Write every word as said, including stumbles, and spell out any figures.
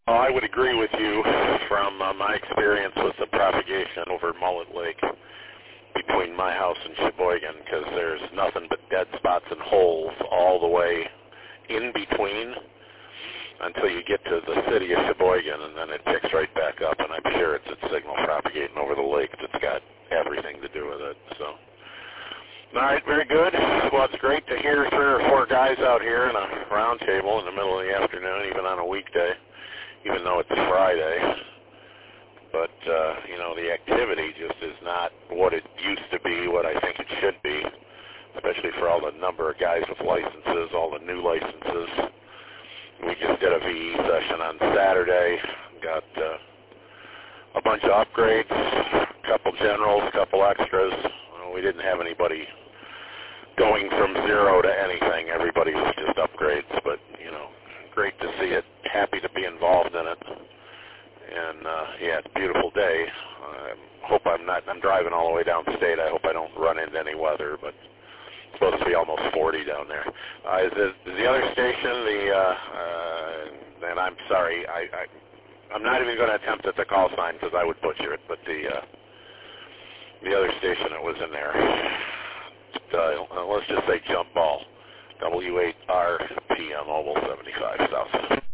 Well, I would agree with you from uh, my experience with the propagation over Mullet Lake between my house and Sheboygan, because there's nothing but dead spots and holes all the way in between until you get to the city of Sheboygan, and then it picks right back up, and I'm sure it's its signal propagating over the lake that's got everything to do with it. So, all right, very good. Well, it's great to hear three or four guys out here in a round table in the middle of the afternoon, even on a weekday, even though it's Friday. But, uh, you know, the activity just is not what it used to be, what I think it should be, especially for all the number of guys with licenses, all the new licenses. We just did a V E session on Saturday, got uh, a bunch of upgrades, a couple generals, a couple extras. Well, we didn't have anybody going from zero to anything. Everybody was just upgrades, but, you know, great to see it. Happy to be involved in it. And, uh, yeah, it's a beautiful day. I uh, hope I'm not, I'm driving all the way downstate. I hope I don't run into any weather, but it's supposed to be almost forty down there. Uh, is, it, is the other station, the, uh, uh, and I'm sorry, I, I, I'm not even going to attempt at the call sign because I would butcher it, but the, uh, the other station that was in there, uh, let's just say Jump Ball, W eight R P M, Oval seventy-five South.